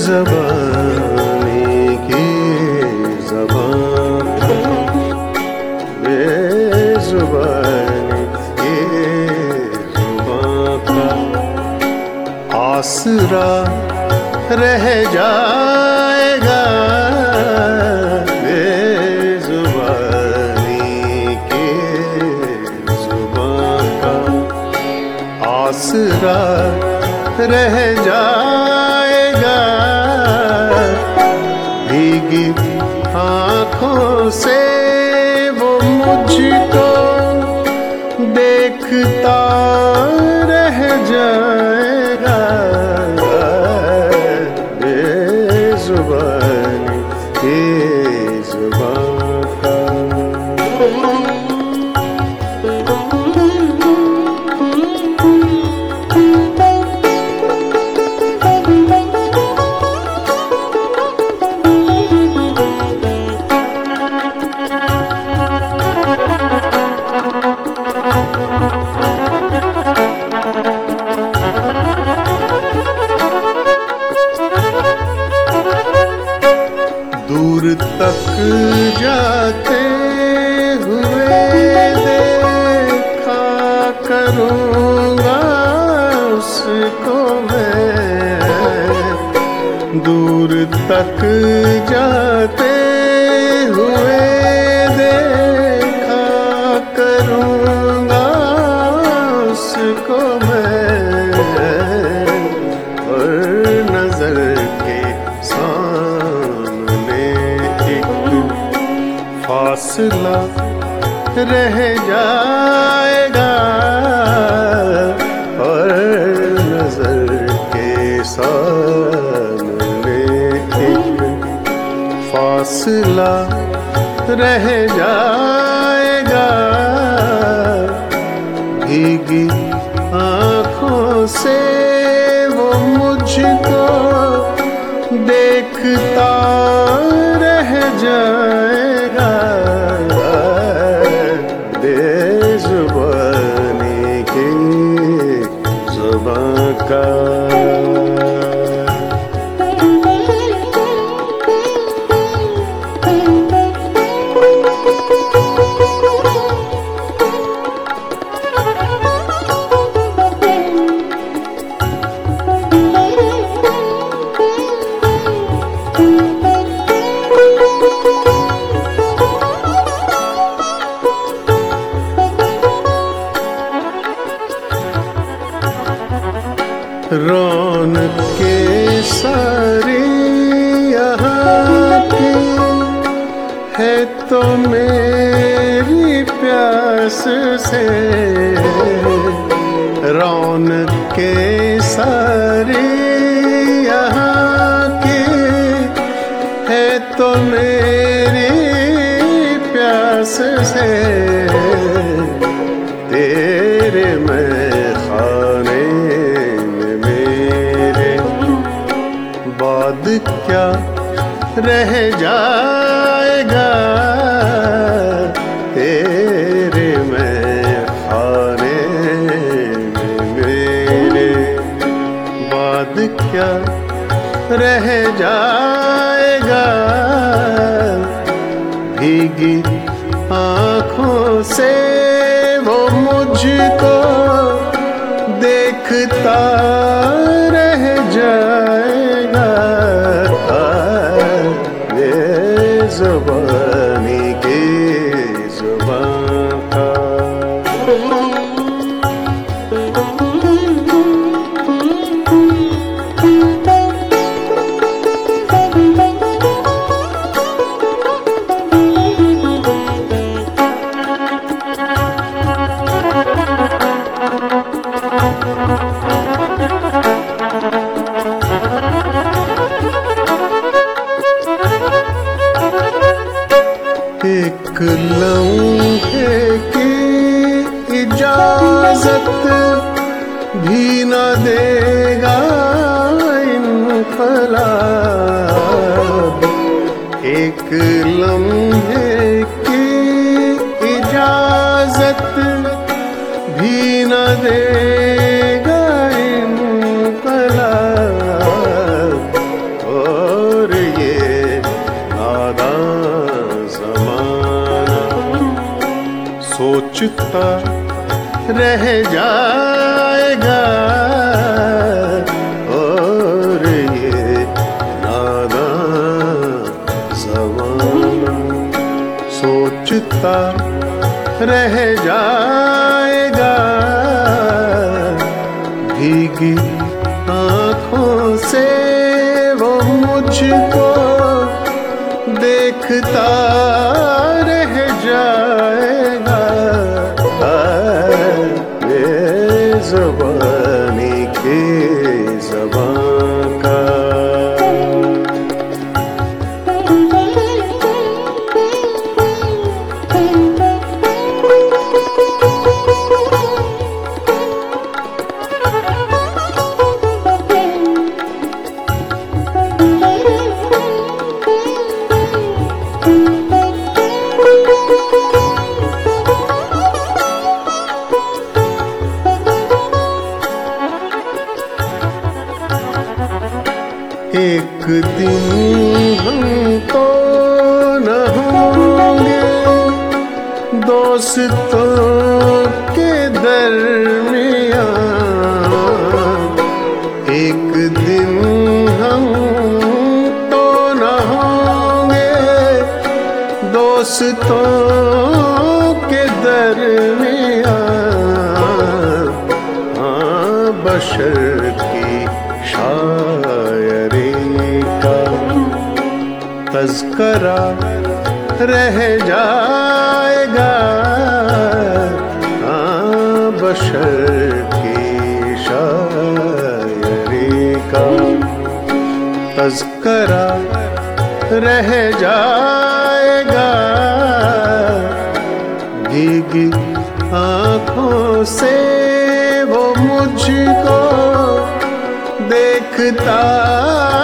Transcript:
ज़बानी की ज़बान बेज़ुबानी की ज़ुबान का आसरा रह जाएगा। बेज़ुबानी की ज़ुबान का आसरा रह जाएगा। भीगी आँखों से वो मुझको देखता रह जाएगा। बेज़ुबानी की ज़ुबान का दूर तक जाते हुए देखा करूँगा उसको मैं। दूर तक जाते हुए देखा करूँगा उसको मैं। और नजर के सामने फासला रह जाएगा। और नजर के सामने एक फासला रह जाएगा। भीगी आँखों से वो मुझको देखता रह जाएगा। बेज़ुबानी की ज़ुबान का रौनक के सारी यहाँ की है तो मेरी प्यास से। रौनक के सारी यहाँ की है तो मेरी प्यास से। तेरे मैं खाने बाद क्या रह जाएगा। तेरे मैं खाने में मेरे बाद क्या रह जाएगा। भीगी आँखों से वो मुझको देखता रह जाएगा। बेज़ुबानी की ज़ुबान का एक लम्हे की इजाजत भी न देगा इनक़लाब। एक लम्हे की इजाजत भी न देगा इनक़लाब। ओ सोचता रह जाएगा। और ये नादान ज़माना सोचता रह जाएगा। भीगी आँखों से वो मुझको देखता रह जाएगा। ये ज़बानी के ज़बां का एक दिन हम तो न होंगे दोस्तों के दरमियां। एक दिन हम तो न होंगे दोस्तों के दरमियां। हाँ, बशर की शायरी का तज़करा रह जाएगा। हाँ, बशर की शायरी का तज़करा रह जाएगा। भीगी आँखों से वो मुझको देखता